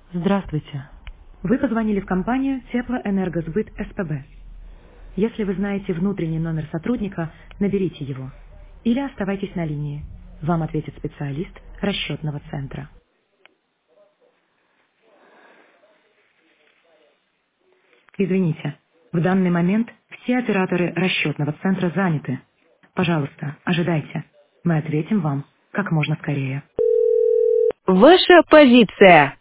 Здравствуйте. Вы позвонили в компанию Теплоэнергосбыт СПБ. Если вы знаете внутренний номер сотрудника, наберите его. Или оставайтесь на линии. Вам ответит специалист расчетного центра. Извините, в данный момент все операторы расчетного центра заняты. Пожалуйста, ожидайте. Мы ответим вам как можно скорее. Ваша позиция.